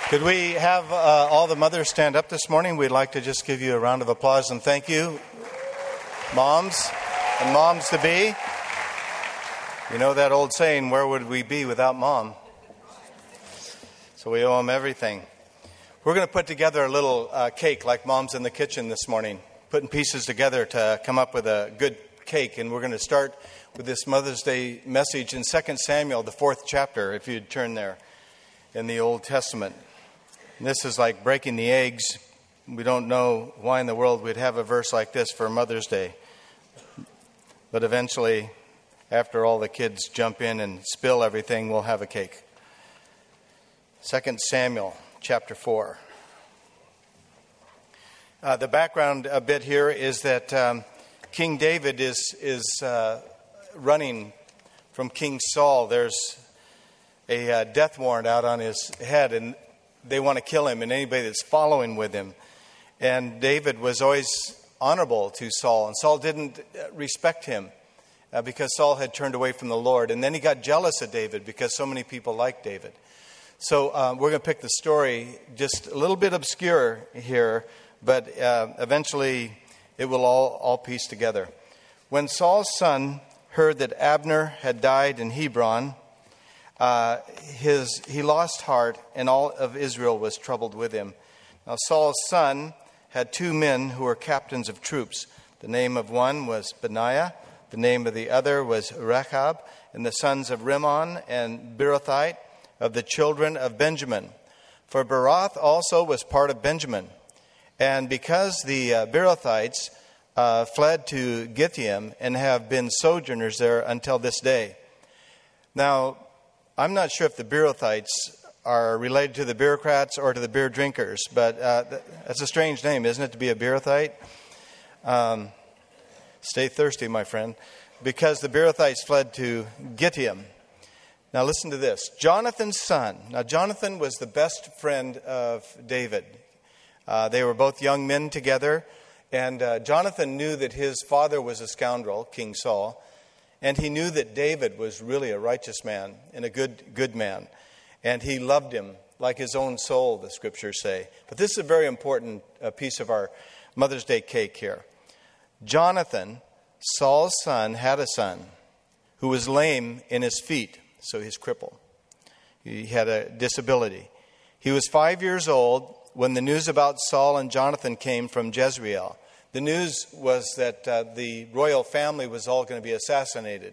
Could we have all the mothers stand up this morning? We'd like to just give you a round of applause and thank you, moms and moms-to-be. You know that old saying, where would we be without mom? So we owe them everything. We're going to put together a little cake like Moms in the Kitchen this morning, putting pieces together to come up with a good cake. And we're going to start with this Mother's Day message in 2 Samuel, the 4th chapter, if you'd turn there in the Old Testament. And this is like breaking the eggs. We don't know why in the world we'd have a verse like this for Mother's Day. But eventually, after all the kids jump in and spill everything, we'll have a cake. 2 Samuel chapter 4. The background a bit here is that King David is running from King Saul. There's a death warrant out on his head, and they want to kill him and anybody that's following with him. And David was always honorable to Saul, and Saul didn't respect him because Saul had turned away from the Lord. And then he got jealous of David because so many people liked David. So we're going to pick the story just a little bit obscure here, but eventually it will all piece together. When Saul's son heard that Abner had died in Hebron, he lost heart, and all of Israel was troubled with him. Now Saul's son had two men who were captains of troops. The name of one was Benaiah, the name of the other was Rechab, and the sons of Rimmon and Beerothite of the children of Benjamin. For Beeroth also was part of Benjamin. And because the Beerothites fled to Gitthiam and have been sojourners there until this day. Now, I'm not sure if the Beerothites are related to the bureaucrats or to the beer drinkers, but that's a strange name, isn't it, to be a Beerothite? Stay thirsty, my friend, because the Beerothites fled to Gitthiam. Now listen to this. Jonathan's son. Now Jonathan was the best friend of David. They were both young men together, and Jonathan knew that his father was a scoundrel, King Saul. And he knew that David was really a righteous man and a good man. And he loved him like his own soul, the scriptures say. But this is a very important piece of our Mother's Day cake here. Jonathan, Saul's son, had a son who was lame in his feet, so he's crippled. He had a disability. He was 5 years old when the news about Saul and Jonathan came from Jezreel. The news was that the royal family was all going to be assassinated.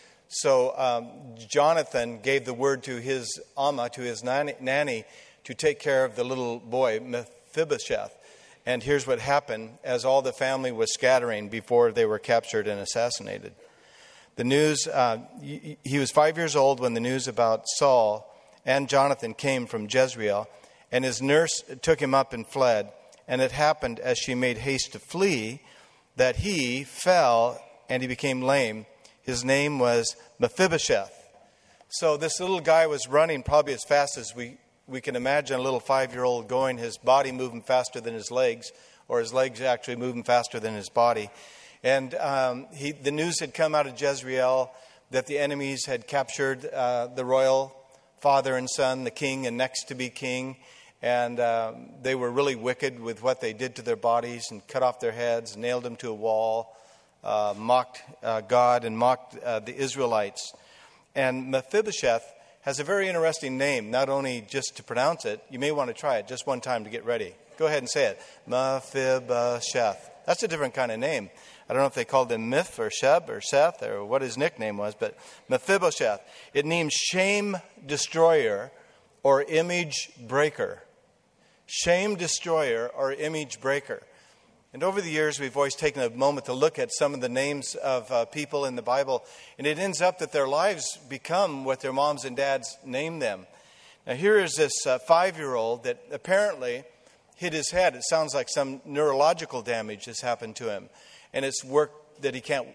So Jonathan gave the word to his amma, to his nanny, to take care of the little boy, Mephibosheth. And here's what happened as all the family was scattering before they were captured and assassinated. The news, he was 5 years old when the news about Saul and Jonathan came from Jezreel, and his nurse took him up and fled. And it happened as she made haste to flee that he fell and he became lame. His name was Mephibosheth. So this little guy was running probably as fast as we can imagine a little 5-year-old going, his body moving faster than his legs, or his legs actually moving faster than his body. And the news had come out of Jezreel that the enemies had captured the royal father and son, the king and next to be king. And they were really wicked with what they did to their bodies and cut off their heads, nailed them to a wall, mocked God and mocked the Israelites. And Mephibosheth has a very interesting name, not only just to pronounce it. You may want to try it just one time to get ready. Go ahead and say it. Mephibosheth. That's a different kind of name. I don't know if they called him Miph or Sheb or Seth or what his nickname was, but Mephibosheth. It means shame destroyer or image breaker. Shame destroyer or image breaker. And over the years, we've always taken a moment to look at some of the names of people in the Bible, and it ends up that their lives become what their moms and dads named them. Now here is this 5-year-old that apparently hit his head. It sounds like some neurological damage has happened to him, and it's work that he can't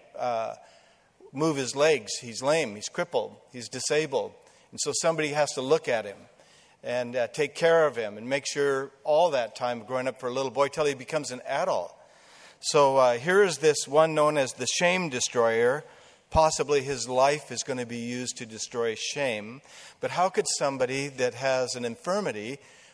move his legs. He's lame, he's crippled, he's disabled, and so somebody has to look at him and take care of him and make sure all that time growing up for a little boy till he becomes an adult. So here is this one known as the shame destroyer. Possibly his life is going to be used to destroy shame. But how could somebody that has an infirmity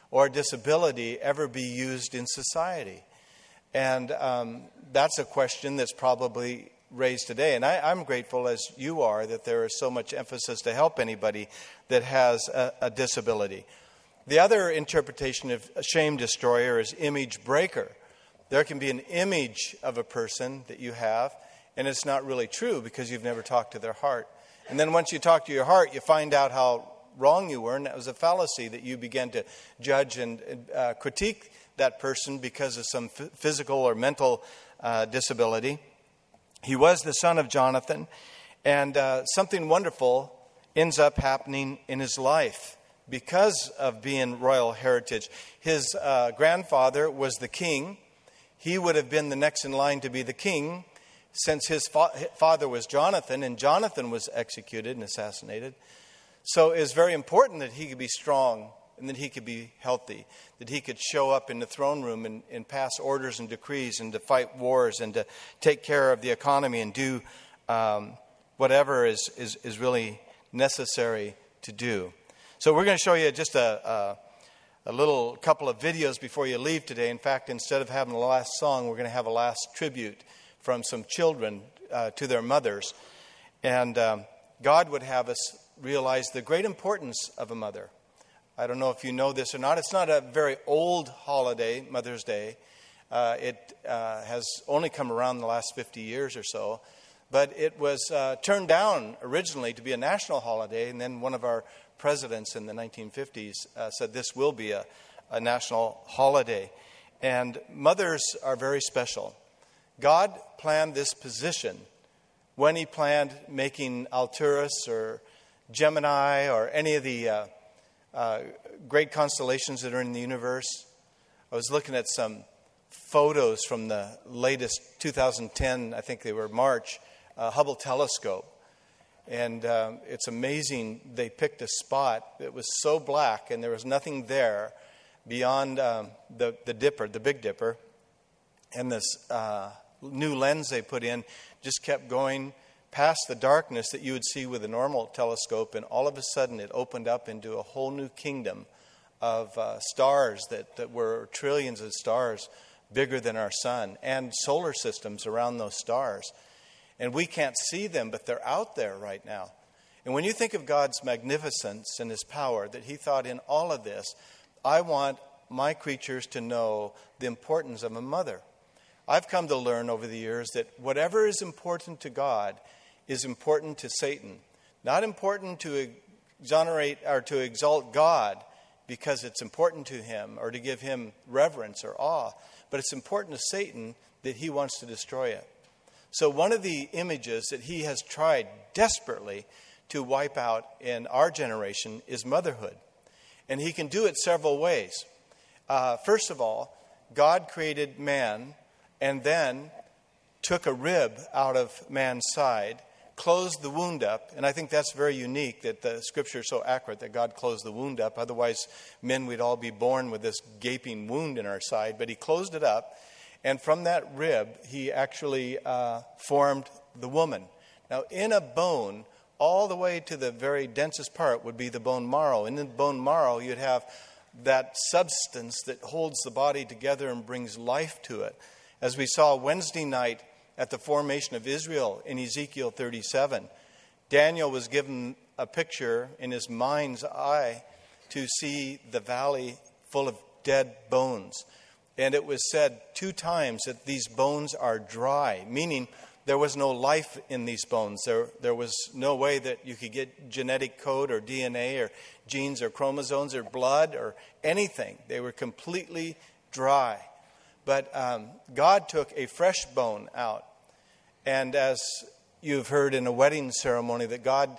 or disability ever be used in society? And that's a question that's probably raised today. And I'm grateful, as you are, that there is so much emphasis to help anybody that has a disability. The other interpretation of shame destroyer is image breaker. There can be an image of a person that you have, and it's not really true because you've never talked to their heart. And then once you talk to your heart, you find out how wrong you were, and that was a fallacy that you began to judge and critique that person because of some physical or mental disability. He was the son of Jonathan, and something wonderful ends up happening in his life because of being royal heritage. His grandfather was the king. He would have been the next in line to be the king since his father was Jonathan, and Jonathan was executed and assassinated. So it was very important that he could be strong and that he could be healthy, that he could show up in the throne room and pass orders and decrees and to fight wars and to take care of the economy and do whatever is really necessary to do. So we're going to show you just a little couple of videos before you leave today. In fact, instead of having the last song, we're going to have a last tribute from some children to their mothers. And God would have us realize the great importance of a mother. I don't know if you know this or not. It's not a very old holiday, Mother's Day. It has only come around the last 50 years or so. But it was turned down originally to be a national holiday, and then one of our presidents in the 1950s said this will be a national holiday. And mothers are very special. God planned this position when he planned making Alturas or Gemini or any of the great constellations that are in the universe. I was looking at some photos from the latest 2010, I think they were March, Hubble telescope. And it's amazing. They picked a spot that was so black and there was nothing there beyond the Dipper, the Big Dipper. And this new lens they put in just kept going past the darkness that you would see with a normal telescope. And all of a sudden it opened up into a whole new kingdom of stars that were trillions of stars bigger than our sun and solar systems around those stars. And we can't see them, but they're out there right now. And when you think of God's magnificence and his power, that he thought in all of this, I want my creatures to know the importance of a mother. I've come to learn over the years that whatever is important to God is important to Satan. Not important to exonerate or to exalt God because it's important to him or to give him reverence or awe, but it's important to Satan that he wants to destroy it. So one of the images that he has tried desperately to wipe out in our generation is motherhood. And he can do it several ways. First of all, God created man and then took a rib out of man's side, closed the wound up. And I think that's very unique that the scripture is so accurate that God closed the wound up. Otherwise, men, we'd all be born with this gaping wound in our side. But he closed it up. And from that rib, he actually formed the woman. Now, in a bone, all the way to the very densest part would be the bone marrow. And in the bone marrow, you'd have that substance that holds the body together and brings life to it. As we saw Wednesday night at the formation of Israel in Ezekiel 37, Daniel was given a picture in his mind's eye to see the valley full of dead bones. And it was said 2 times that these bones are dry, meaning there was no life in these bones. There was no way that you could get genetic code or DNA or genes or chromosomes or blood or anything. They were completely dry. But God took a fresh bone out. And as you've heard in a wedding ceremony that God,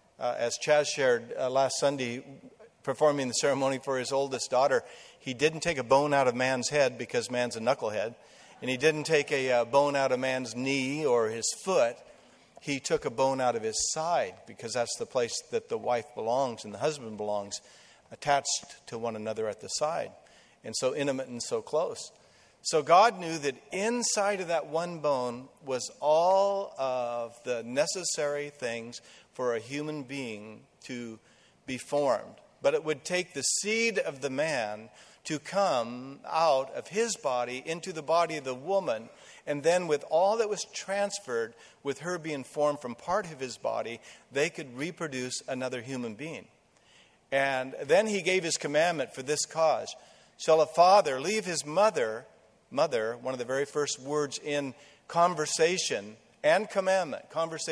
as Chaz shared last Sunday, performing the ceremony for his oldest daughter, he didn't take a bone out of man's head because man's a knucklehead. And he didn't take a bone out of man's knee or his foot. He took a bone out of his side because that's the place that the wife belongs and the husband belongs, attached to one another at the side. And so intimate and so close. So God knew that inside of that one bone was all of the necessary things for a human being to be formed. but it would take the seed of the man to come out of his body into the body of the woman, and then with all that was transferred, with her being formed from part of his body, they could reproduce another human being. And then he gave his commandment for this cause. Shall a father leave his mother, one of the very first words in conversation and commandment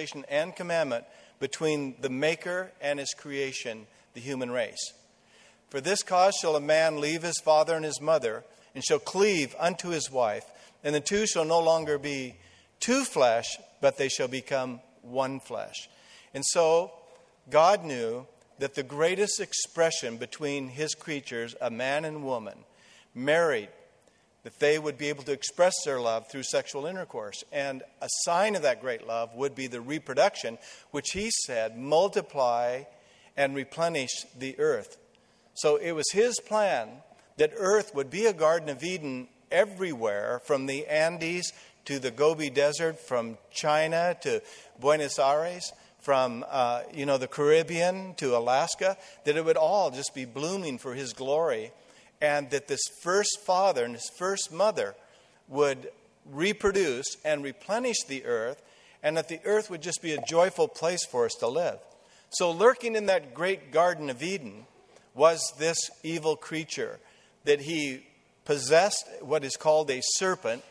between the Maker and his creation, the human race. For this cause shall a man leave his father and his mother, and shall cleave unto his wife, and the two shall no longer be two flesh, but they shall become one flesh. And so God knew that the greatest expression between his creatures, a man and woman, married, that they would be able to express their love through sexual intercourse. And a sign of that great love would be the reproduction, which he said, multiply and replenish the earth. So it was his plan that earth would be a Garden of Eden everywhere, from the Andes to the Gobi Desert, from China to Buenos Aires, from the Caribbean to Alaska, that it would all just be blooming for his glory. And that this first father and his first mother would reproduce and replenish the earth, and that the earth would just be a joyful place for us to live. So lurking in that great Garden of Eden was this evil creature, that he possessed what is called a serpent.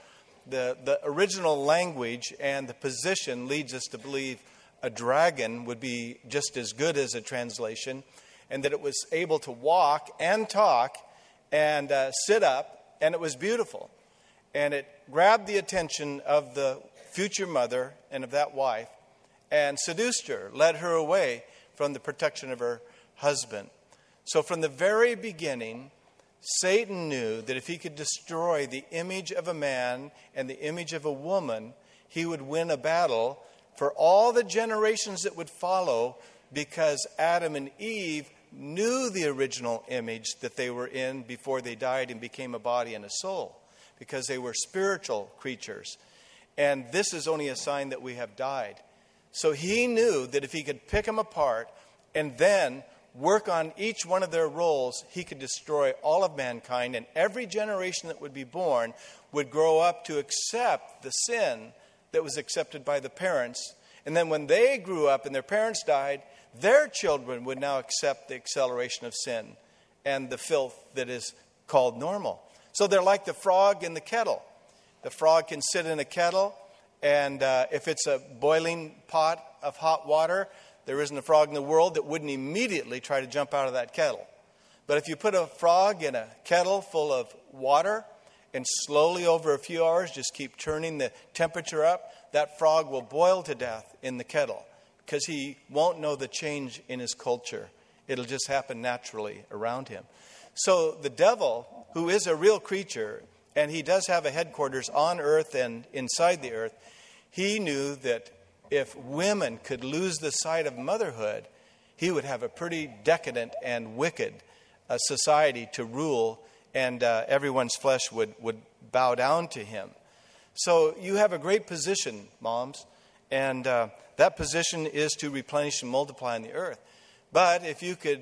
The original language and the position leads us to believe a dragon would be just as good as a translation, and that it was able to walk and talk and sit up, and it was beautiful. And it grabbed the attention of the future mother and of that wife and seduced her, led her away from the protection of her husband. So from the very beginning, Satan knew that if he could destroy the image of a man and the image of a woman, he would win a battle for all the generations that would follow, because Adam and Eve knew the original image that they were in before they died and became a body and a soul, because they were spiritual creatures. And this is only a sign that we have died. So he knew that if he could pick them apart and then work on each one of their roles, he could destroy all of mankind, and every generation that would be born would grow up to accept the sin that was accepted by the parents. And then when they grew up and their parents died, their children would now accept the acceleration of sin and the filth that is called normal. So they're like the frog in the kettle. The frog can sit in a kettle, and if it's a boiling pot of hot water, there isn't a frog in the world that wouldn't immediately try to jump out of that kettle. But if you put a frog in a kettle full of water and slowly over a few hours just keep turning the temperature up, that frog will boil to death in the kettle, because he won't know the change in his culture. It'll just happen naturally around him. So the devil, who is a real creature, and he does have a headquarters on earth and inside the earth, he knew that if women could lose the sight of motherhood, he would have a pretty decadent and wicked society to rule, and everyone's flesh would bow down to him. So you have a great position, moms, and that position is to replenish and multiply on the earth. But if you could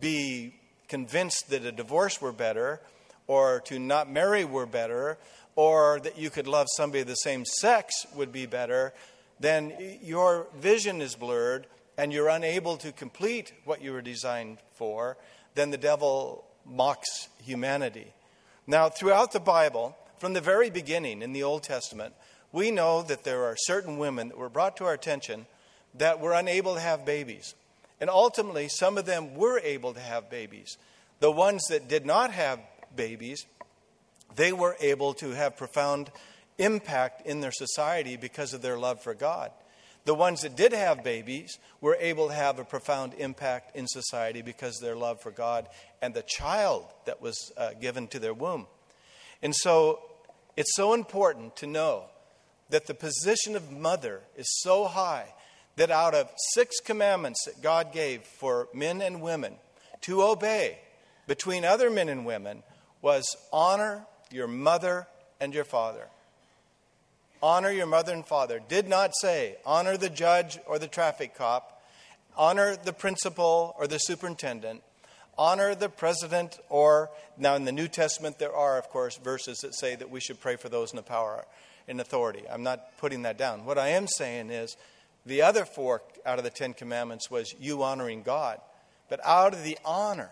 be convinced that a divorce were better, or to not marry were better, or that you could love somebody of the same sex would be better, then your vision is blurred and you're unable to complete what you were designed for. Then the devil mocks humanity. Now, throughout the Bible, from the very beginning in the Old Testament, we know that there are certain women that were brought to our attention that were unable to have babies. And ultimately, some of them were able to have babies. The ones that did not have babies, they were able to have profound impact in their society because of their love for God. The ones that did have babies were able to have a profound impact in society because of their love for God and the child that was given to their womb. And so it's so important to know that the position of mother is so high that out of 6 commandments that God gave for men and women to obey between other men and women was honor your mother and your father. Honor your mother and father. Did not say honor the judge or the traffic cop, honor the principal or the superintendent, honor the president, or now in the New Testament there are, of course, verses that say that we should pray for those in the power and authority. I'm not putting that down. What I am saying is the other 4 out of the 10 commandments was you honoring God. But out of the honor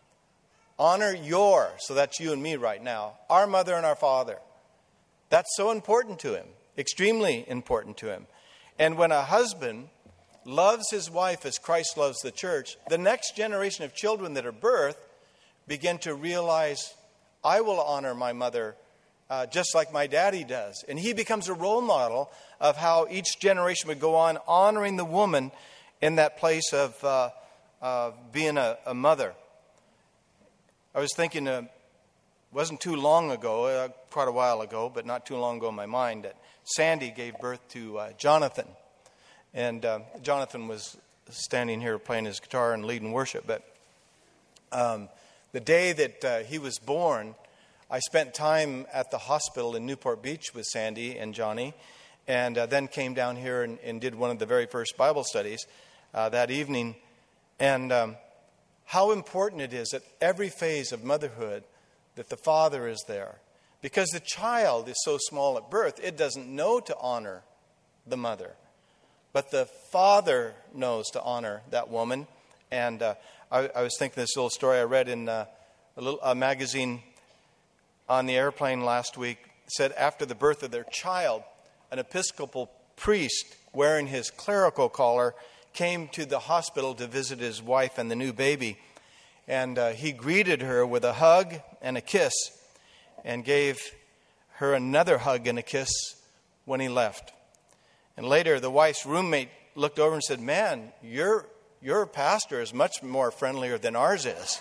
your, so that's you and me right now, our mother and our father. That's so important to him, extremely important to him. And when a husband loves his wife as Christ loves the church, the next generation of children that are birthed begin to realize, I will honor my mother just like my daddy does. And he becomes a role model of how each generation would go on honoring the woman in that place of being a mother. I was thinking, it wasn't too long ago, quite a while ago, but not too long ago in my mind, that Sandy gave birth to Jonathan. And Jonathan was standing here playing his guitar and leading worship. But the day that he was born, I spent time at the hospital in Newport Beach with Sandy and Johnny, and then came down here and did one of the very first Bible studies that evening. And how important it is at every phase of motherhood that the father is there. Because the child is so small at birth, it doesn't know to honor the mother. But the father knows to honor that woman. And I was thinking this little story I read in a magazine on the airplane last week. It said after the birth of their child, an Episcopal priest wearing his clerical collar came to the hospital to visit his wife and the new baby. And he greeted her with a hug and a kiss and gave her another hug and a kiss when he left. And later, the wife's roommate looked over and said, "Man, your pastor is much more friendlier than ours is."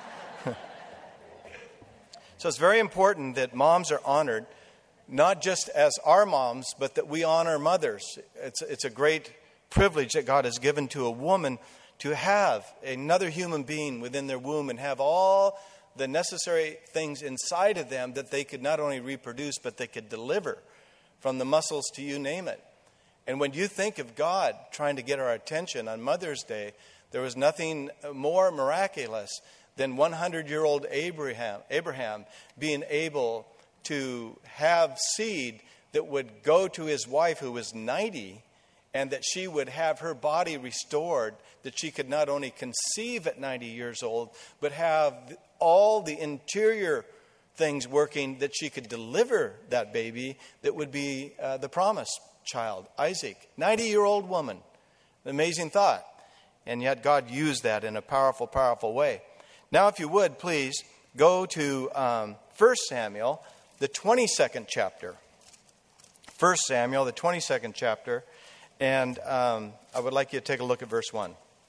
So it's very important that moms are honored, not just as our moms, but that we honor mothers. It's a great privilege that God has given to a woman to have another human being within their womb and have all the necessary things inside of them that they could not only reproduce, but they could deliver, from the muscles to you name it. And when you think of God trying to get our attention on Mother's Day, there was nothing more miraculous than 100-year-old Abraham being able to have seed that would go to his wife who was 90, and that she would have her body restored, that she could not only conceive at 90 years old, but have all the interior things working that she could deliver that baby that would be the promised child, Isaac. 90-year-old woman. An amazing thought. And yet God used that in a powerful, powerful way. Now, if you would, please go to 1 Samuel, the 22nd chapter. 1 Samuel, the 22nd chapter. And I would like you to take a look at verse 1.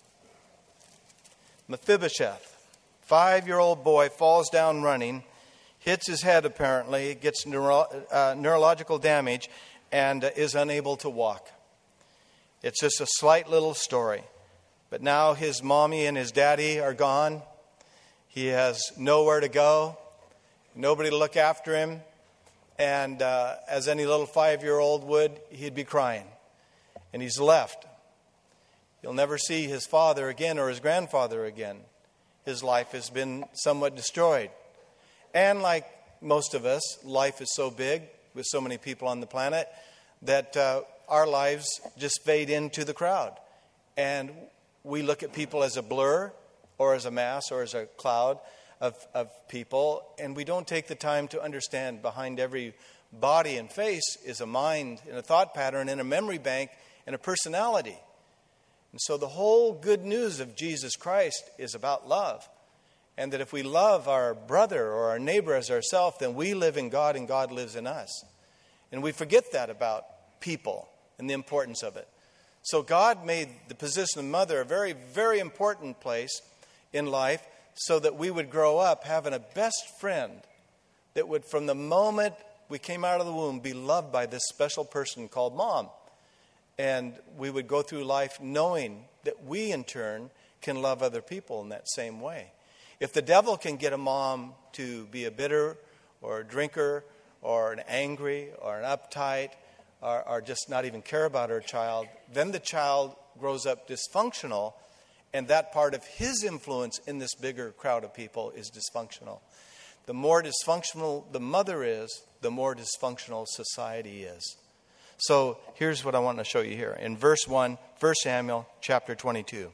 Mephibosheth, 5-year-old boy, falls down running, hits his head apparently, gets neurological damage, and is unable to walk. It's just a slight little story. But now his mommy and his daddy are gone. He has nowhere to go, nobody to look after him. And as any little 5-year-old would, he'd be crying. And he's left. He'll never see his father again or his grandfather again. His life has been somewhat destroyed. And like most of us, life is so big with so many people on the planet that our lives just fade into the crowd. And we look at people as a blur or as a mass or as a cloud of people. And we don't take the time to understand behind every body and face is a mind and a thought pattern and a memory bank and a personality. And so the whole good news of Jesus Christ is about love. And that if we love our brother or our neighbor as ourselves, then we live in God and God lives in us. And we forget that about people and the importance of it. So God made the position of mother a very, very important place in life so that we would grow up having a best friend that would, from the moment we came out of the womb, be loved by this special person called Mom. And we would go through life knowing that we, in turn, can love other people in that same way. If the devil can get a mom to be a bitter or a drinker or an angry or an uptight or just not even care about her child, then the child grows up dysfunctional And that part of his influence in this bigger crowd of people is dysfunctional. The more dysfunctional the mother is, the more dysfunctional society is. So here's what I want to show you here. In verse 1, 1 Samuel chapter 22.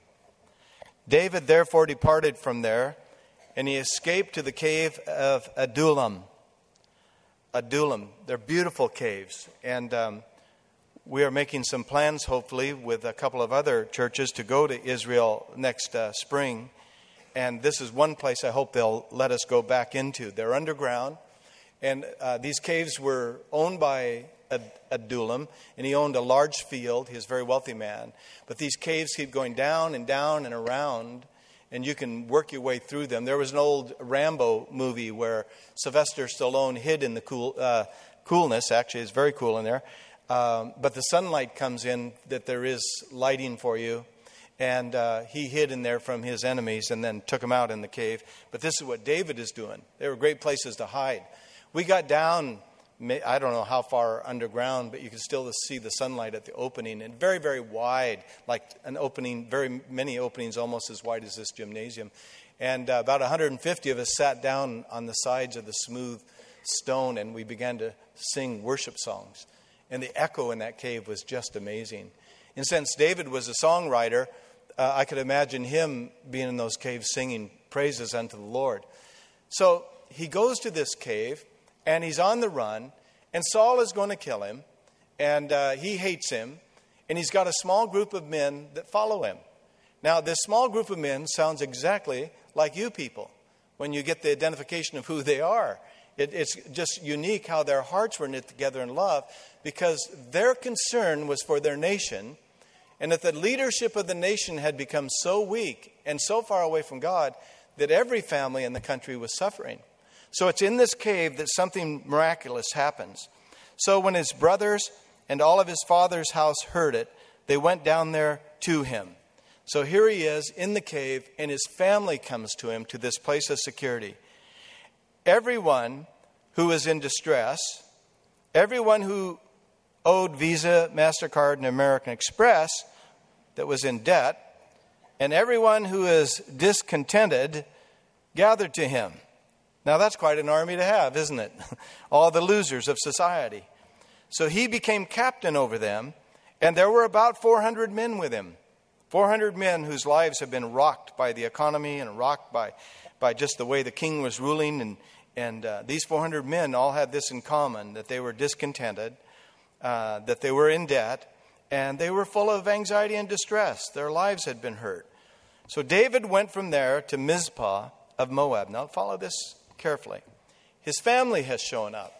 David therefore departed from there, and he escaped to the cave of Adullam. Adullam, they're beautiful caves. And we are making some plans, hopefully, with a couple of other churches to go to Israel next spring. And this is one place I hope they'll let us go back into. They're underground. And these caves were owned by Adullam, and he owned a large field. He was a very wealthy man. But these caves keep going down and down and around, and you can work your way through them. There was an old Rambo movie where Sylvester Stallone hid in the coolness. Actually, it's very cool in there. But the sunlight comes in, that there is lighting for you. And he hid in there from his enemies and then took them out in the cave. But this is what David is doing. They were great places to hide. We got down, I don't know how far underground, but you can still see the sunlight at the opening. And very, very wide, like an opening, very many openings almost as wide as this gymnasium. And about 150 of us sat down on the sides of the smooth stone, and we began to sing worship songs. And the echo in that cave was just amazing. And since David was a songwriter, I could imagine him being in those caves singing praises unto the Lord. So he goes to this cave, and he's on the run, and Saul is going to kill him, and he hates him, and he's got a small group of men that follow him. Now, this small group of men sounds exactly like you people when you get the identification of who they are. It's just unique how their hearts were knit together in love, because their concern was for their nation, and that the leadership of the nation had become so weak and so far away from God that every family in the country was suffering. So it's in this cave that something miraculous happens. So when his brothers and all of his father's house heard it, they went down there to him. So here he is in the cave, and his family comes to him, to this place of security. Everyone who was in distress, everyone who owed Visa, MasterCard, and American Express that was in debt, and everyone who is discontented gathered to him. Now that's quite an army to have, isn't it? All the losers of society. So he became captain over them, and there were about 400 men with him. 400 men whose lives have been rocked by the economy and rocked by just the way the king was ruling. And these 400 men all had this in common, that they were discontented, that they were in debt, and they were full of anxiety and distress. Their lives had been hurt. So David went from there to Mizpah of Moab. Now follow this carefully. His family has shown up.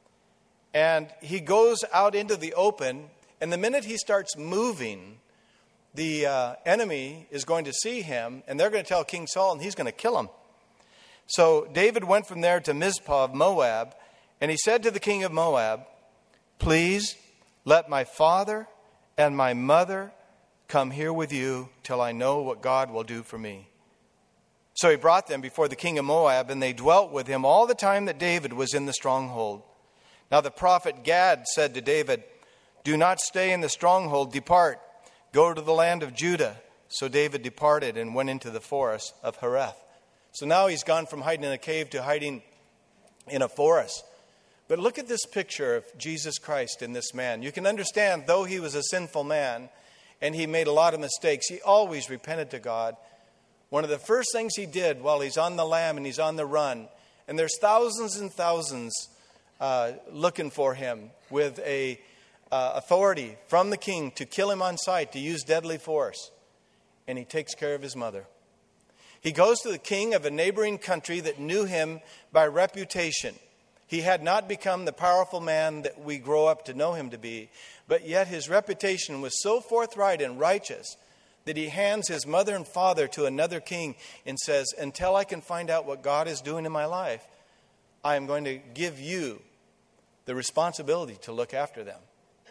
And he goes out into the open, and the minute he starts moving, the enemy is going to see him, and they're going to tell King Saul, and he's going to kill him. So David went from there to Mizpah of Moab, and he said to the king of Moab, "Please let my father and my mother come here with you till I know what God will do for me." So he brought them before the king of Moab, and they dwelt with him all the time that David was in the stronghold. Now the prophet Gad said to David, "Do not stay in the stronghold, depart, go to the land of Judah." So David departed and went into the forest of Hereth. So now he's gone from hiding in a cave to hiding in a forest. But look at this picture of Jesus Christ in this man. You can understand, though he was a sinful man and he made a lot of mistakes, he always repented to God. One of the first things he did while he's on the lam and he's on the run, and there's thousands and thousands looking for him with a authority from the king to kill him on sight, to use deadly force. And he takes care of his mother. He goes to the king of a neighboring country that knew him by reputation. He had not become the powerful man that we grow up to know him to be, but yet his reputation was so forthright and righteous that he hands his mother and father to another king and says, "Until I can find out what God is doing in my life, I am going to give you the responsibility to look after them."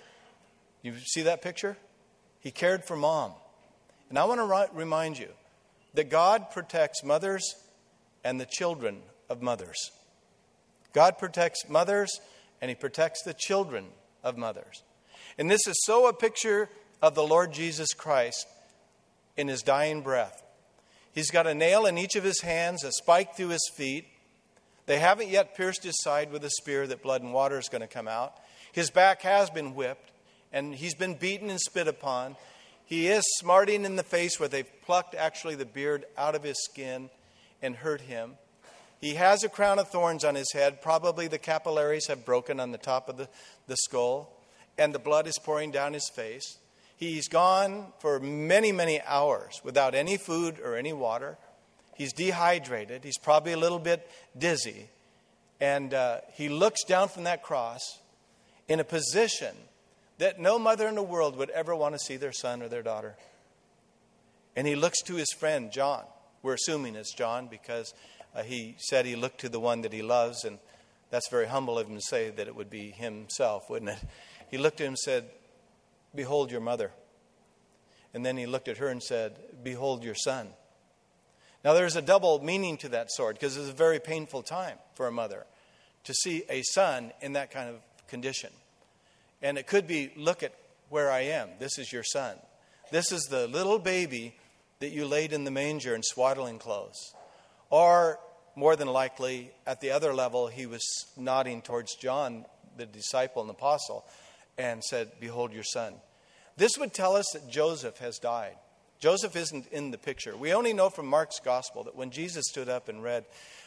You see that picture? He cared for mom. And I want to remind you that God protects mothers and the children of mothers. God protects mothers, and he protects the children of mothers. And this is so a picture of the Lord Jesus Christ in his dying breath. He's got a nail in each of his hands, a spike through his feet. They haven't yet pierced his side with a spear that blood and water is going to come out. His back has been whipped, and he's been beaten and spit upon. He is smarting in the face where they've plucked actually the beard out of his skin and hurt him. He has a crown of thorns on his head. Probably the capillaries have broken on the top of the skull, and the blood is pouring down his face. He's gone for many, many hours without any food or any water. He's dehydrated. He's probably a little bit dizzy. And he looks down from that cross in a position that no mother in the world would ever want to see their son or their daughter. And he looks to his friend, John. We're assuming it's John because he said he looked to the one that he loves, and that's very humble of him to say that it would be himself, wouldn't it? He looked at him and said, "Behold your mother." And then he looked at her and said, "Behold your son." Now there's a double meaning to that sword, because it's a very painful time for a mother to see a son in that kind of condition. And it could be, look at where I am. This is your son. This is the little baby that you laid in the manger in swaddling clothes. Or more than likely, at the other level, he was nodding towards John, the disciple and apostle, and said, "Behold your son." This would tell us that Joseph has died. Joseph isn't in the picture. We only know from Mark's gospel that when Jesus stood up and read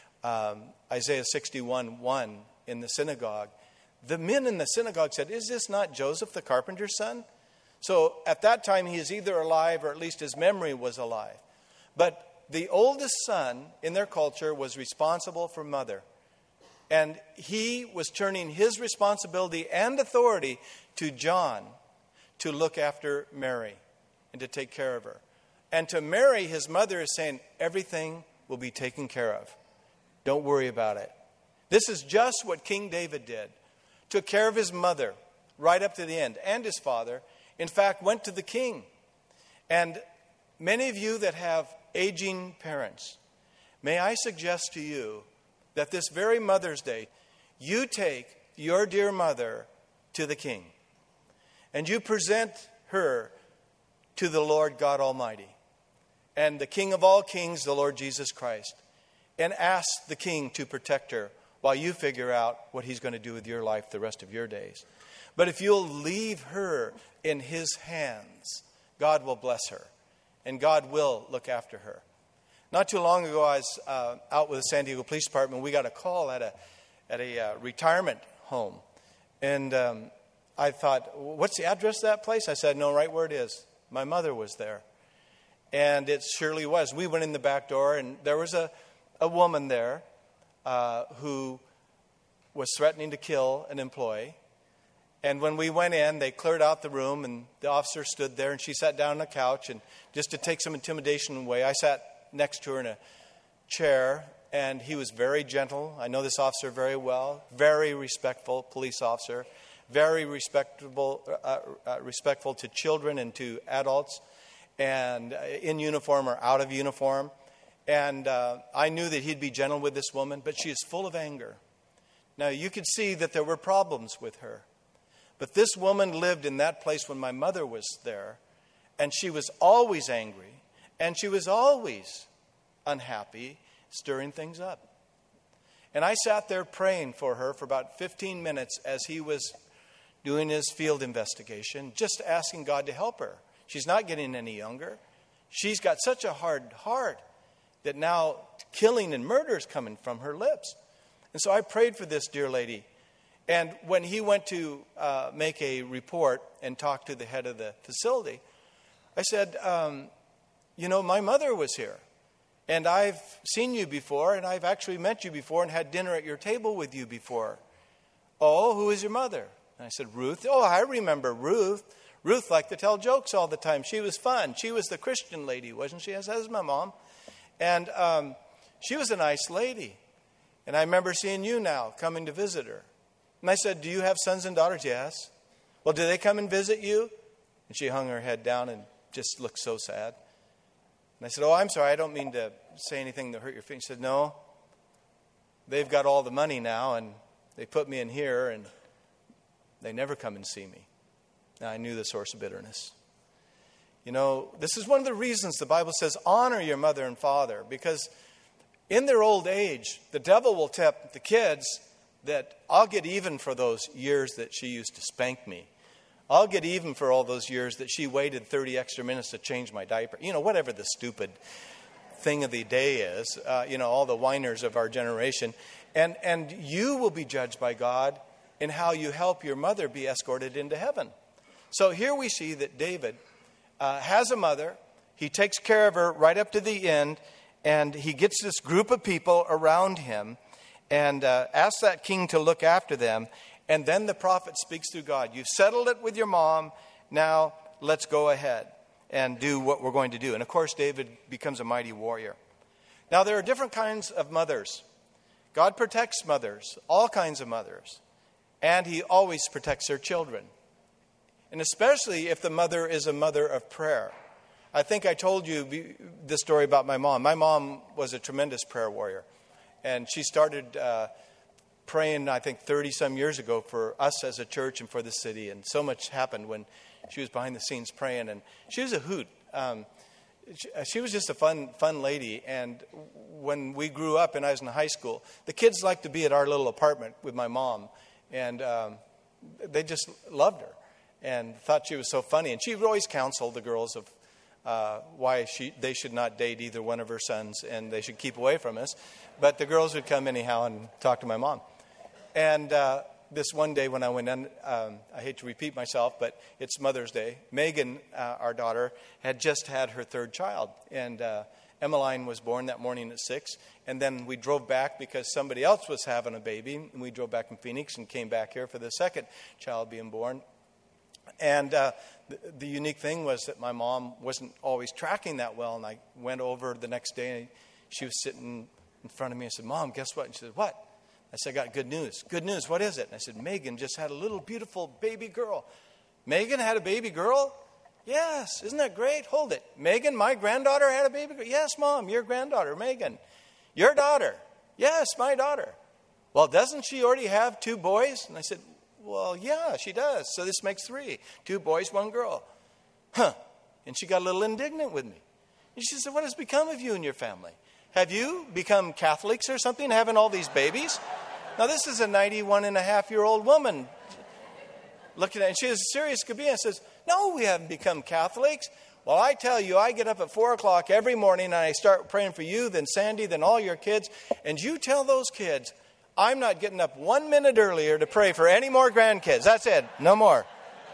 Isaiah 61:1 in the synagogue, the men in the synagogue said, "Is this not Joseph, the carpenter's son?" So at that time, he is either alive, or at least his memory was alive. But the oldest son in their culture was responsible for mother. And he was turning his responsibility and authority to John to look after Mary and to take care of her. And to Mary, his mother is saying, everything will be taken care of. Don't worry about it. This is just what King David did. Took care of his mother right up to the end, and his father. In fact, went to the king. And many of you that have aging parents, may I suggest to you that this very Mother's Day, you take your dear mother to the king. And you present her to the Lord God Almighty and the King of all kings, the Lord Jesus Christ, and ask the king to protect her while you figure out what he's going to do with your life the rest of your days. But if you'll leave her in his hands, God will bless her, and God will look after her. Not too long ago, I was out with the San Diego Police Department. We got a call at a retirement home, and I thought, "What's the address of that place?" I said, "No, right where it is." My mother was there. And it surely was. We went in the back door, and there was a woman there who was threatening to kill an employee. And when we went in, they cleared out the room, and the officer stood there, and she sat down on a couch. And just to take some intimidation away, I sat next to her in a chair, and he was very gentle. I know this officer very well. Very respectful police officer. Very respectful to children and to adults, and in uniform or out of uniform. And I knew that he'd be gentle with this woman, but she is full of anger. Now, you could see that there were problems with her. But this woman lived in that place when my mother was there, and she was always angry, and she was always unhappy, stirring things up. And I sat there praying for her for about 15 minutes as he was doing his field investigation, just asking God to help her. She's not getting any younger. She's got such a hard heart that now killing and murder is coming from her lips. And so I prayed for this dear lady. And when he went to make a report and talk to the head of the facility, I said, my mother was here. And I've seen you before, and I've actually met you before and had dinner at your table with you before. "Oh, who is your mother?" And I said, "Ruth." "Oh, I remember Ruth. Ruth liked to tell jokes all the time. She was fun. She was the Christian lady, wasn't she?" I said, "That's my mom." And she was a nice lady. And I remember seeing you now coming to visit her. And I said, "Do you have sons and daughters?" "Yes." "Well, do they come and visit you?" And she hung her head down and just looked so sad. And I said, "Oh, I'm sorry. I don't mean to say anything to hurt your feelings." She said, "No. They've got all the money now, and they put me in here, and they never come and see me." Now, I knew the source of bitterness. You know, this is one of the reasons the Bible says, honor your mother and father, because in their old age, the devil will tell the kids that I'll get even for those years that she used to spank me. I'll get even for all those years that she waited 30 extra minutes to change my diaper. You know, whatever the stupid thing of the day is, all the whiners of our generation. And you will be judged by God in how you help your mother be escorted into heaven. So here we see that David has a mother. He takes care of her right up to the end. And he gets this group of people around him and asks that king to look after them. And then the prophet speaks through God. You've settled it with your mom. Now let's go ahead and do what we're going to do. And of course, David becomes a mighty warrior. Now there are different kinds of mothers. God protects mothers, all kinds of mothers. And he always protects their children. And especially if the mother is a mother of prayer. I think I told you this story about my mom. My mom was a tremendous prayer warrior. And she started praying, I think, 30-some years ago for us as a church and for the city. And so much happened when she was behind the scenes praying. And she was a hoot. She was just a fun lady. And when we grew up and I was in high school, the kids liked to be at our little apartment with my mom. And they just loved her and thought she was so funny. And she would always counsel the girls of why they should not date either one of her sons and they should keep away from us. But the girls would come anyhow and talk to my mom. And this one day when I went in, I hate to repeat myself, but it's Mother's Day. Megan, our daughter, had just had her third child. And Emmeline was born that morning at 6. And then we drove back because somebody else was having a baby. And we drove back from Phoenix and came back here for the second child being born. And the unique thing was that my mom wasn't always tracking that well. And I went over the next day and she was sitting in front of me. I said, Mom, guess what? And she said, what? I said, I got good news. Good news, what is it? And I said, Megan just had a little beautiful baby girl. Megan had a baby girl? Yes, isn't that great? Hold it. Megan, my granddaughter had a baby girl? Yes, Mom, your granddaughter, Megan. Your daughter? Yes, my daughter. Well, doesn't she already have 2 boys? And I said, well, yeah, she does. So this makes 3. 2 boys, 1 girl. Huh. And she got a little indignant with me. And she said, what has become of you and your family? Have you become Catholics or something, having all these babies? Now, this is a 91-and-a-half-year-old woman looking at it. And she is serious could be and says, no, we haven't become Catholics. Well, I tell you, I get up at 4 o'clock every morning and I start praying for you, then Sandy, then all your kids. And you tell those kids, I'm not getting up 1 minute earlier to pray for any more grandkids. That's it. No more.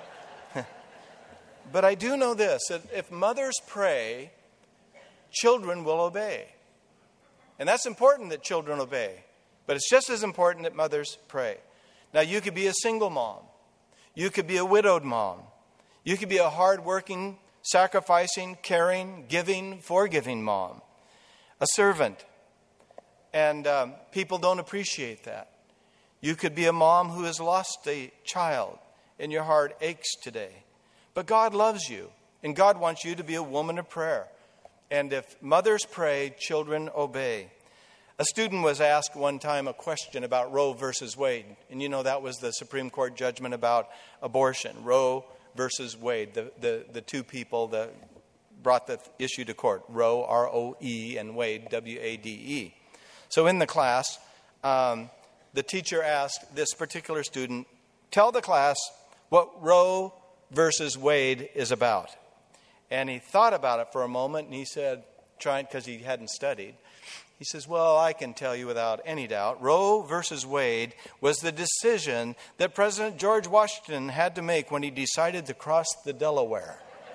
But I do know this, that if mothers pray, children will obey. And that's important that children obey. But it's just as important that mothers pray. Now, you could be a single mom. You could be a widowed mom. You could be a hardworking, sacrificing, caring, giving, forgiving mom. A servant. And people don't appreciate that. You could be a mom who has lost a child and your heart aches today. But God loves you. And God wants you to be a woman of prayer. And if mothers pray, children obey. A student was asked one time a question about Roe versus Wade. And you know that was the Supreme Court judgment about abortion. Roe versus Wade. The 2 people that brought the issue to court. Roe, R-O-E, and Wade, W-A-D-E. So in the class, the teacher asked this particular student, tell the class what Roe versus Wade is about. And he thought about it for a moment, and he said, trying because he hadn't studied, he says, well, I can tell you without any doubt, Roe versus Wade was the decision that President George Washington had to make when he decided to cross the Delaware.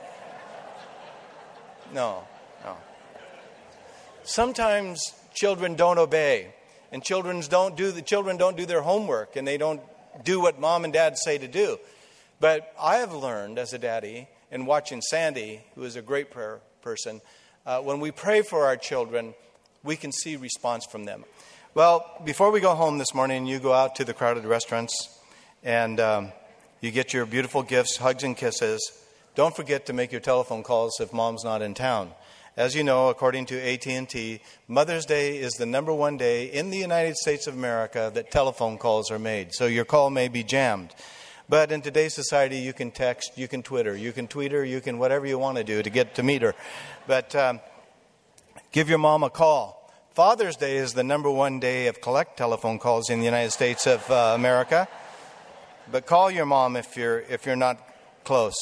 No. Sometimes children don't obey, and children don't do their homework, and they don't do what mom and dad say to do. But I have learned as a daddy, and watching Sandy, who is a great prayer person, when we pray for our children, we can see response from them. Well, before we go home this morning, you go out to the crowded restaurants, and you get your beautiful gifts, hugs and kisses. Don't forget to make your telephone calls if mom's not in town. As you know, according to AT&T, Mother's Day is the number 1 day in the United States of America that telephone calls are made. So your call may be jammed. But in today's society, you can text, you can Twitter, you can tweet her, you can whatever you want to do to get to meet her. But give your mom a call. Father's Day is the number one day of collect telephone calls in the United States of America. But call your mom if you're not close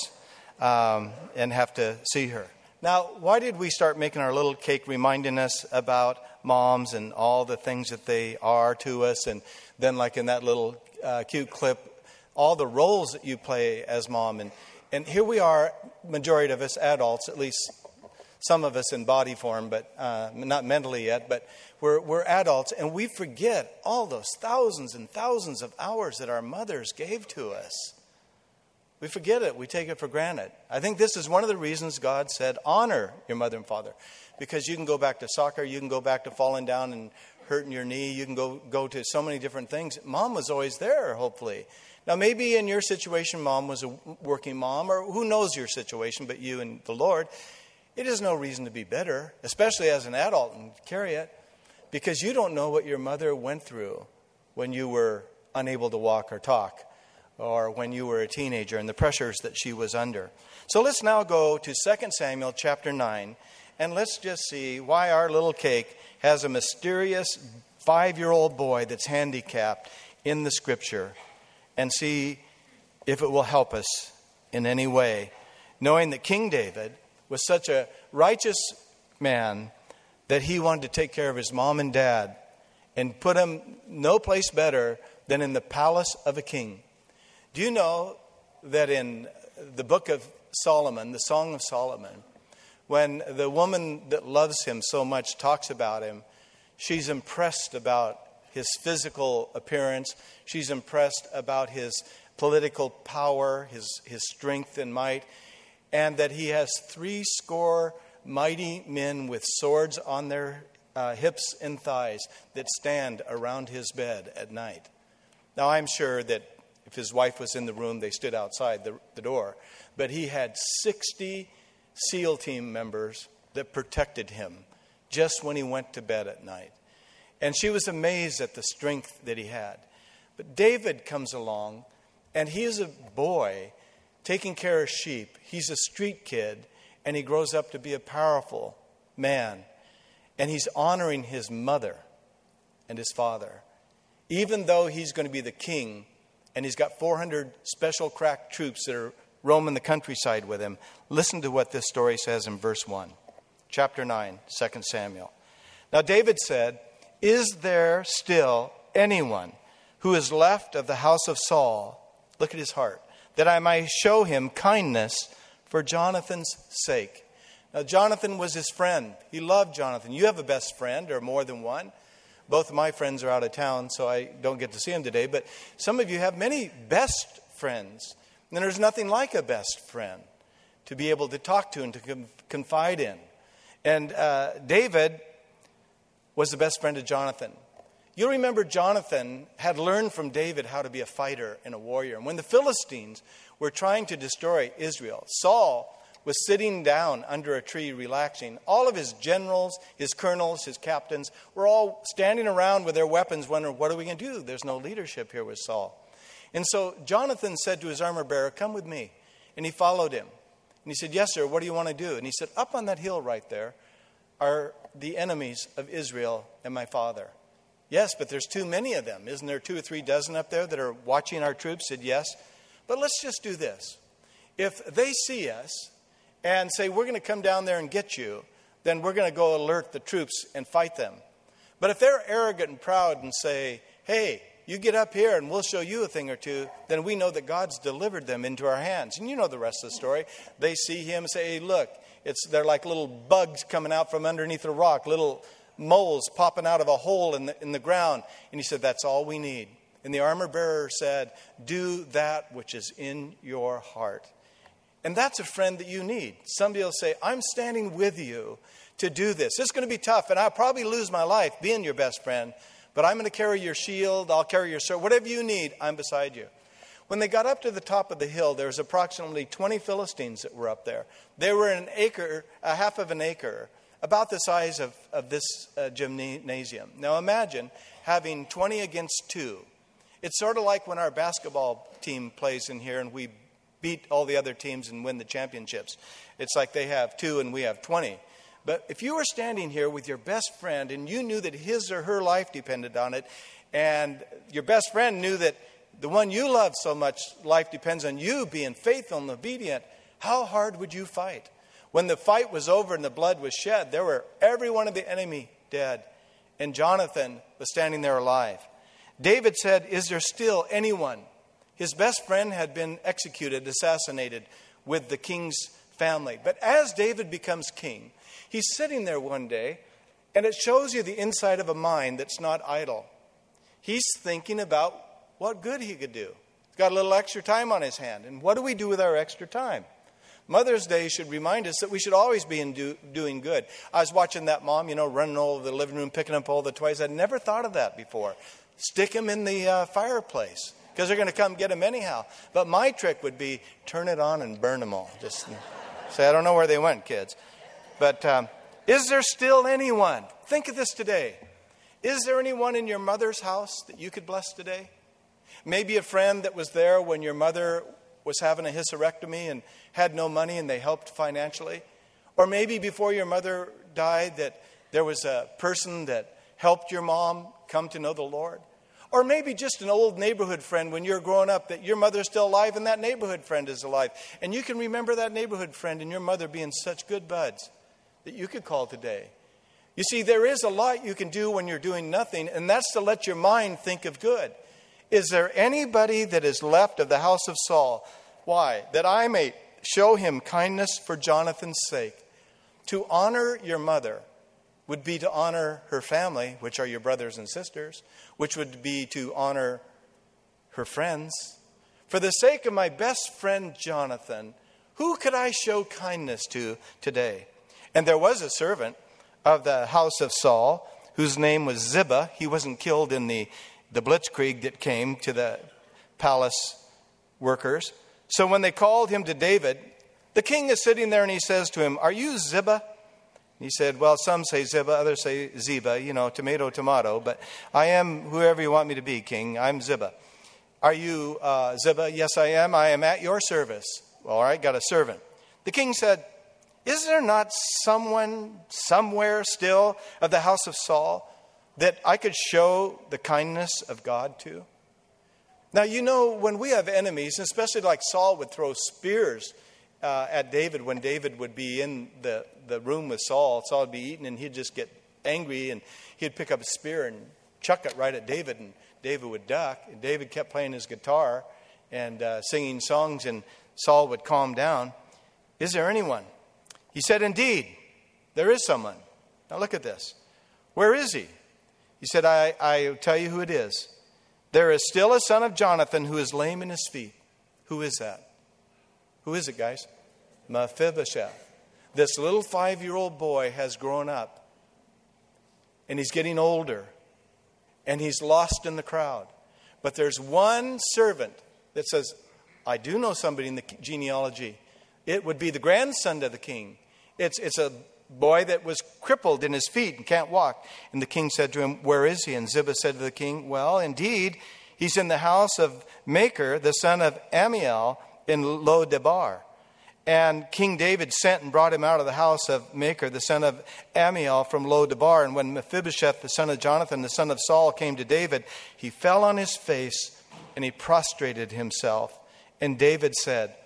and have to see her. Now, why did we start making our little cake reminding us about moms and all the things that they are to us? And then like in that little cute clip, all the roles that you play as mom. And here we are, majority of us adults, at least some of us in body form, but not mentally yet, but we're adults, and we forget all those thousands and thousands of hours that our mothers gave to us. We forget it. We take it for granted. I think this is one of the reasons God said, honor your mother and father. Because you can go back to soccer, you can go back to falling down and hurting your knee, you can go to so many different things. Mom was always there, hopefully. Now, maybe in your situation, mom was a working mom, or who knows your situation, but you and the Lord. It is no reason to be bitter, especially as an adult, and carry it, because you don't know what your mother went through when you were unable to walk or talk, or when you were a teenager and the pressures that she was under. So let's now go to 2 Samuel chapter 9, and let's just see why our little cake has a mysterious 5-year-old boy that's handicapped in the Scripture, and see if it will help us in any way, knowing that King David was such a righteous man that he wanted to take care of his mom and dad and put him no place better than in the palace of a king. Do you know that in the book of Solomon, the Song of Solomon, when the woman that loves him so much talks about him, she's impressed about his physical appearance. She's impressed about his political power, his strength and might, and that he has 70 mighty men with swords on their hips and thighs that stand around his bed at night. Now, I'm sure that if his wife was in the room, they stood outside the door. But he had 60 SEAL team members that protected him just when he went to bed at night. And she was amazed at the strength that he had. But David comes along, and he is a boy taking care of sheep. He's a street kid, and he grows up to be a powerful man. And he's honoring his mother and his father, even though he's going to be the king, and he's got 400 special crack troops that are roaming the countryside with him. Listen to what this story says in verse 1, chapter 9, 2 Samuel. Now David said, "Is there still anyone who is left of the house of Saul?" Look at his heart. "That I might show him kindness for Jonathan's sake." Now, Jonathan was his friend. He loved Jonathan. You have a best friend, or more than one. Both of my friends are out of town, so I don't get to see them today. But some of you have many best friends. And there's nothing like a best friend to be able to talk to and to confide in. And David was the best friend of Jonathan. You'll remember Jonathan had learned from David how to be a fighter and a warrior. And when the Philistines were trying to destroy Israel, Saul was sitting down under a tree relaxing. All of his generals, his colonels, his captains were all standing around with their weapons wondering, what are we going to do? There's no leadership here with Saul. And so Jonathan said to his armor bearer, "Come with me." And he followed him. And he said, "Yes, sir, what do you want to do?" And he said, "Up on that hill right there are the enemies of Israel and my father." "Yes, but there's too many of them. Isn't there 2 or 3 dozen up there that are watching our troops?" Said, "Yes. But let's just do this. If they see us and say, we're going to come down there and get you, then we're going to go alert the troops and fight them. But if they're arrogant and proud and say, hey, you get up here and we'll show you a thing or two, then we know that God's delivered them into our hands." And you know the rest of the story. They see him and say, "Hey, look, they're like little bugs coming out from underneath a rock, little moles popping out of a hole in the ground." And he said, "That's all we need." And the armor bearer said, "Do that which is in your heart." And that's a friend that you need. Somebody will say, "I'm standing with you to do this. It's going to be tough, and I'll probably lose my life being your best friend, but I'm going to carry your shield, I'll carry your sword. Whatever you need, I'm beside you." When they got up to the top of the hill, there was approximately 20 Philistines that were up there. They were an acre, a half of an acre, about the size of this gymnasium. Now imagine having 20 against 2. It's sort of like when our basketball team plays in here and we beat all the other teams and win the championships. It's like they have 2 and we have 20. But if you were standing here with your best friend and you knew that his or her life depended on it, and your best friend knew that the one you love so much, life depends on you being faithful and obedient, how hard would you fight? When the fight was over and the blood was shed, there were every one of the enemy dead, and Jonathan was standing there alive. David said, is there still anyone? His best friend had been executed, assassinated with the king's family. But as David becomes king, he's sitting there one day, and it shows you the inside of a mind that's not idle. He's thinking about what good he could do. He's got a little extra time on his hand. And what do we do with our extra time? Mother's Day should remind us that we should always be doing good. I was watching that mom, running all over the living room, picking up all the toys. I'd never thought of that before. Stick them in the fireplace, because they're going to come get them anyhow. But my trick would be turn it on and burn them all. Just say, I don't know where they went, kids. But is there still anyone? Think of this today. Is there anyone in your mother's house that you could bless today? Maybe a friend that was there when your mother was having a hysterectomy and had no money and they helped financially. Or maybe before your mother died that there was a person that helped your mom come to know the Lord. Or maybe just an old neighborhood friend when you're growing up that your mother's still alive and that neighborhood friend is alive. And you can remember that neighborhood friend and your mother being such good buds that you could call today. You see, there is a lot you can do when you're doing nothing, and that's to let your mind think of good. Is there anybody that is left of the house of Saul? Why? That I may show him kindness for Jonathan's sake. To honor your mother would be to honor her family, which are your brothers and sisters, which would be to honor her friends. For the sake of my best friend Jonathan, who could I show kindness to today? And there was a servant of the house of Saul whose name was Ziba. He wasn't killed in the blitzkrieg that came to the palace workers. So when they called him to David, the king is sitting there and he says to him, are you Ziba? He said, well, some say Ziba, others say Ziba, tomato, tomato. But I am whoever you want me to be, king. I'm Ziba. Are you Ziba? Yes, I am. I am at your service. Well, all right, got a servant. The king said, is there not someone somewhere still of the house of Saul that I could show the kindness of God to? Now, when we have enemies, especially like Saul would throw spears at David when David would be in the room with Saul. Saul would be eating and he'd just get angry and he'd pick up a spear and chuck it right at David, and David would duck. And David kept playing his guitar and singing songs, and Saul would calm down. Is there anyone? He said, indeed, there is someone. Now look at this. Where is he? He said, I tell you who it is. There is still a son of Jonathan who is lame in his feet. Who is that? Who is it, guys? Mephibosheth. This little 5-year-old boy has grown up. And he's getting older. And he's lost in the crowd. But there's one servant that says, I do know somebody in the genealogy. It would be the grandson of the king. It's a boy that was crippled in his feet and can't walk. And the king said to him, where is he? And Ziba said to the king, well, indeed, he's in the house of Machir, the son of Ammiel, in Lo-debar. And King David sent and brought him out of the house of Machir, the son of Ammiel, from Lo-debar. And when Mephibosheth, the son of Jonathan, the son of Saul, came to David, he fell on his face and he prostrated himself. And David said,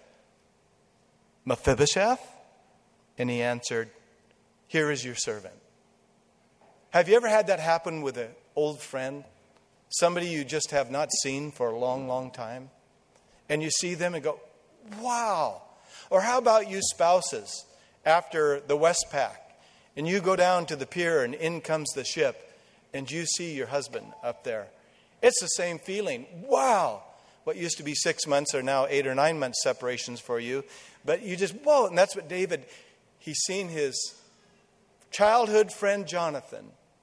Mephibosheth? And he answered, here is your servant. Have you ever had that happen with an old friend? Somebody you just have not seen for a long, long time? And you see them and go, wow. Or how about you spouses after the Westpac? And you go down to the pier and in comes the ship and you see your husband up there. It's the same feeling. Wow. What used to be 6 months are now 8 or 9 months separations for you. But you just, whoa. And that's what David, he's seen his childhood friend Jonathan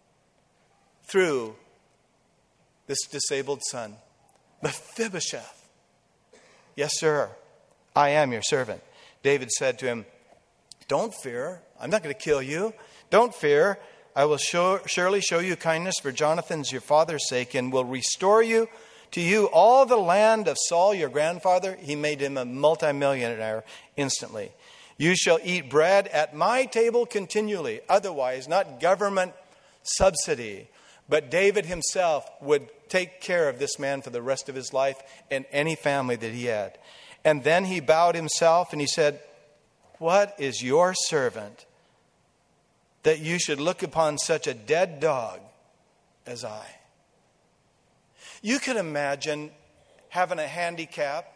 through this disabled son. Mephibosheth. Yes, sir. I am your servant. David said to him, don't fear. I'm not going to kill you. Don't fear. I will surely show you kindness for Jonathan's, your father's sake, and will restore you to you all the land of Saul your grandfather. He made him a multimillionaire instantly. You shall eat bread at my table continually. Otherwise, not government subsidy, but David himself would take care of this man for the rest of his life and any family that he had. And then he bowed himself and he said, what is your servant that you should look upon such a dead dog as I? You can imagine having a handicap.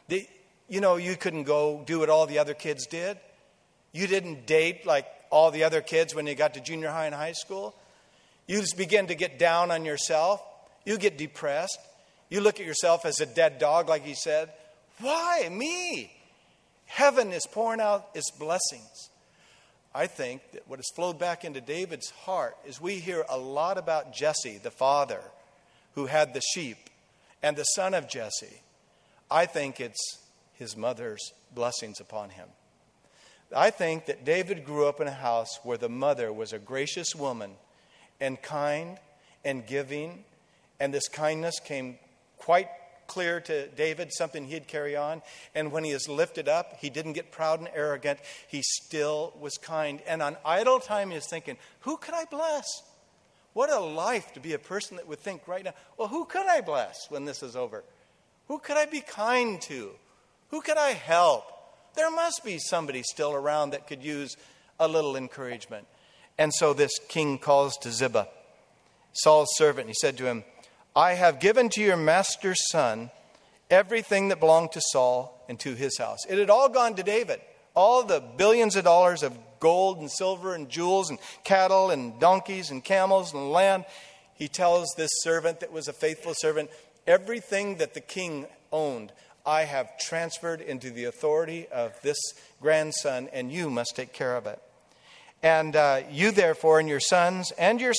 You couldn't go do what all the other kids did. You didn't date like all the other kids when you got to junior high and high school. You just begin to get down on yourself. You get depressed. You look at yourself as a dead dog, like he said. Why me? Heaven is pouring out its blessings. I think that what has flowed back into David's heart is we hear a lot about Jesse, the father, who had the sheep, and the son of Jesse. I think it's his mother's blessings upon him. I think that David grew up in a house where the mother was a gracious woman and kind and giving. And this kindness came quite clear to David, something he'd carry on. And when he is lifted up, he didn't get proud and arrogant. He still was kind. And on idle time, he was thinking, who could I bless? What a life to be a person that would think right now, well, who could I bless when this is over? Who could I be kind to? Who could I help? There must be somebody still around that could use a little encouragement. And so this king calls to Ziba, Saul's servant. He said to him, I have given to your master's son everything that belonged to Saul and to his house. It had all gone to David. All the billions of dollars of gold and silver and jewels and cattle and donkeys and camels and land. He tells this servant that was a faithful servant, everything that the king owned, I have transferred into the authority of this grandson, and you must take care of it. And you therefore and your sons,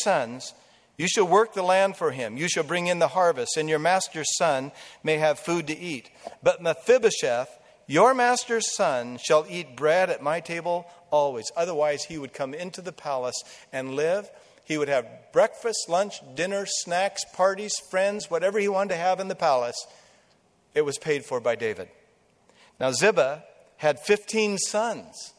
you shall work the land for him. You shall bring in the harvest, and your master's son may have food to eat. But Mephibosheth, your master's son, shall eat bread at my table always. Otherwise, he would come into the palace and live. He would have breakfast, lunch, dinner, snacks, parties, friends, whatever he wanted to have in the palace. It was paid for by David. Now, Ziba had 15 sons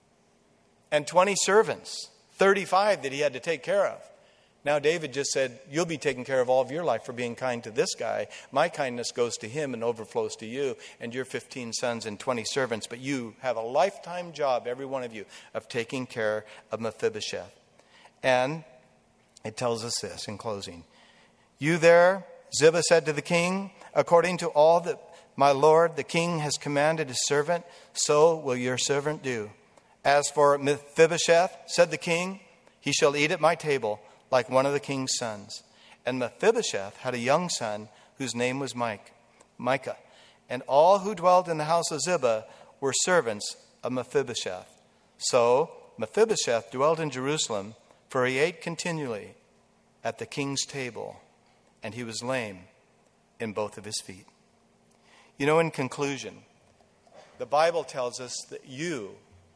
and 20 servants, 35 that he had to take care of. Now, David just said, you'll be taking care of all of your life for being kind to this guy. My kindness goes to him and overflows to you and your 15 sons and 20 servants. But you have a lifetime job, every one of you, of taking care of Mephibosheth. And it tells us this in closing. You there, Ziba said to the king, according to all that my lord the king has commanded his servant, so will your servant do. As for Mephibosheth, said the king, he shall eat at my table like one of the king's sons. And Mephibosheth had a young son whose name was Micah. And all who dwelt in the house of Ziba were servants of Mephibosheth. So Mephibosheth dwelt in Jerusalem, for he ate continually at the king's table, and he was lame in both of his feet. You know, in conclusion, the Bible tells us that you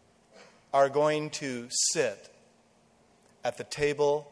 are going to sit at the table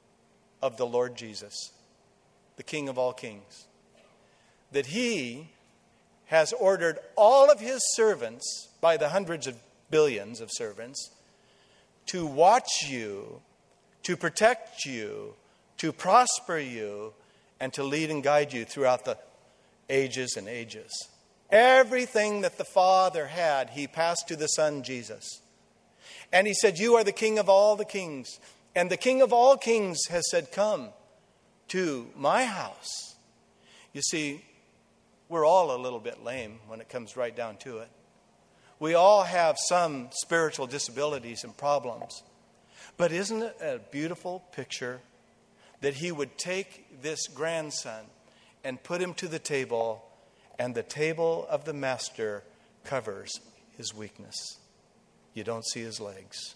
of the Lord Jesus, the King of all kings. That he has ordered all of his servants, by the hundreds of billions of servants, to watch you, to protect you, to prosper you, and to lead and guide you throughout the ages and ages. Everything that the Father had, he passed to the Son, Jesus. And he said, you are the King of all the kings. And the King of all kings has said, come to my house. You see, we're all a little bit lame when it comes right down to it. We all have some spiritual disabilities and problems. But isn't it a beautiful picture that he would take this grandson and put him to the table, and the table of the master covers his weakness. You don't see his legs.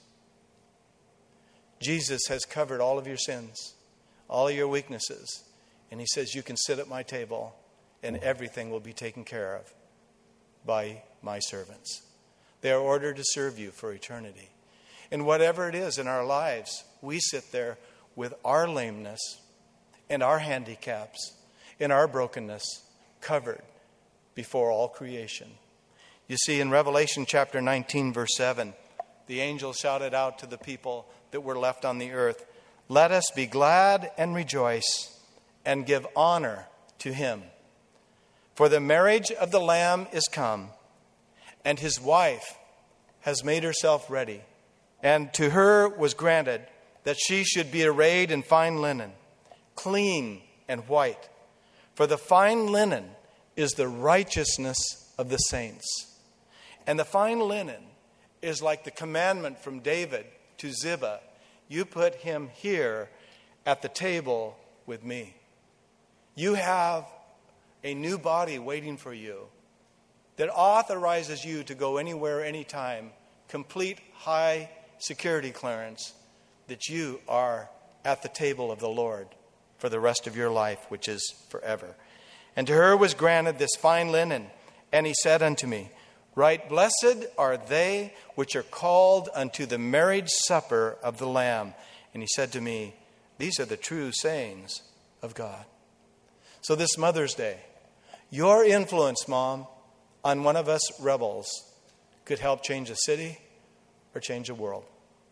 Jesus has covered all of your sins, all of your weaknesses. And he says, you can sit at my table and everything will be taken care of by my servants. They are ordered to serve you for eternity. And whatever it is in our lives, we sit there with our lameness and our handicaps in our brokenness, covered before all creation. You see, in Revelation chapter 19, verse 7, the angel shouted out to the people that were left on the earth, "Let us be glad and rejoice and give honor to him. For the marriage of the Lamb is come, and his wife has made herself ready. And to her was granted that she should be arrayed in fine linen, clean and white. For the fine linen is the righteousness of the saints." And the fine linen is like the commandment from David to Ziba, "You put him here at the table with me." You have a new body waiting for you that authorizes you to go anywhere, anytime, complete high security clearance, that you are at the table of the Lord for the rest of your life, which is forever. And to her was granted this fine linen. And he said unto me, "Right blessed are they which are called unto the marriage supper of the Lamb." And he said to me, "These are the true sayings of God." So this Mother's Day, your influence, Mom, on one of us rebels could help change a city or change a world.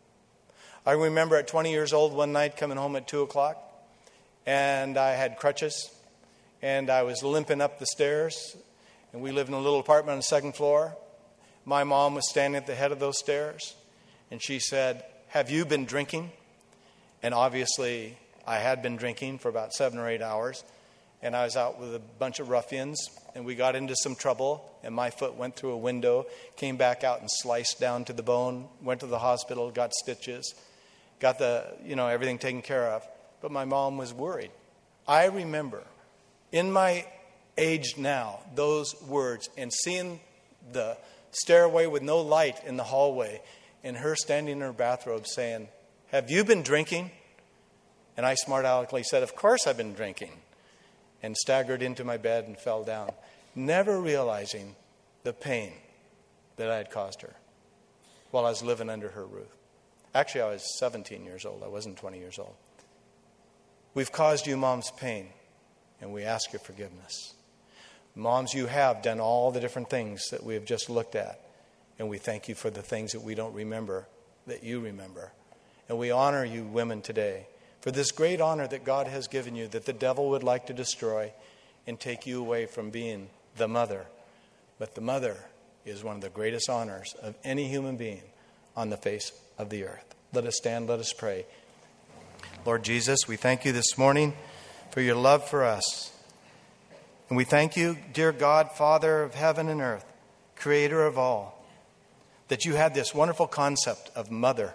I remember at 20 years old one night coming home at 2 o'clock, and I had crutches, and I was limping up the stairs, and we lived in a little apartment on the second floor. My mom was standing at the head of those stairs, and she said, "Have you been drinking?" And obviously, I had been drinking for about 7 or 8 hours, and I was out with a bunch of ruffians, and we got into some trouble, and my foot went through a window, came back out and sliced down to the bone, went to the hospital, got stitches, got everything taken care of. But my mom was worried. I remember, in my age now, those words, and seeing the stairway with no light in the hallway, and her standing in her bathrobe saying, "Have you been drinking?" And I smart aleckly said, "Of course I've been drinking," and staggered into my bed and fell down, never realizing the pain that I had caused her while I was living under her roof. Actually, I was 17 years old. I wasn't 20 years old. We've caused you, moms, pain, and we ask your forgiveness. Moms, you have done all the different things that we have just looked at, and we thank you for the things that we don't remember, that you remember. And we honor you, women, today, for this great honor that God has given you, that the devil would like to destroy and take you away from being the mother. But the mother is one of the greatest honors of any human being on the face of the earth. Let us stand, let us pray. Lord Jesus, we thank you this morning for your love for us. And we thank you, dear God, Father of heaven and earth, creator of all, that you had this wonderful concept of mother.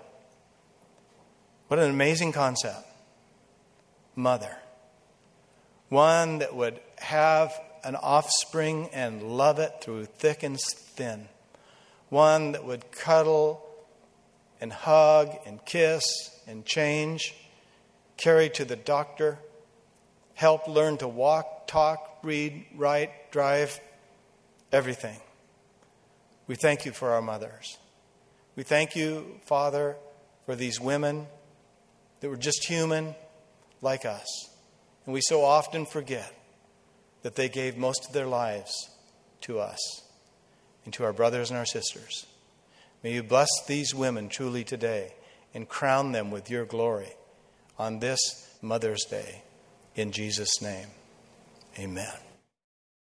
What an amazing concept. Mother. One that would have an offspring and love it through thick and thin. One that would cuddle and hug and kiss and change, carry to the doctor, help learn to walk, talk, read, write, drive, everything. We thank you for our mothers. We thank you, Father, for these women that were just human like us. And we so often forget that they gave most of their lives to us and to our brothers and our sisters. May you bless these women truly today and crown them with your glory on this Mother's Day. In Jesus' name, amen.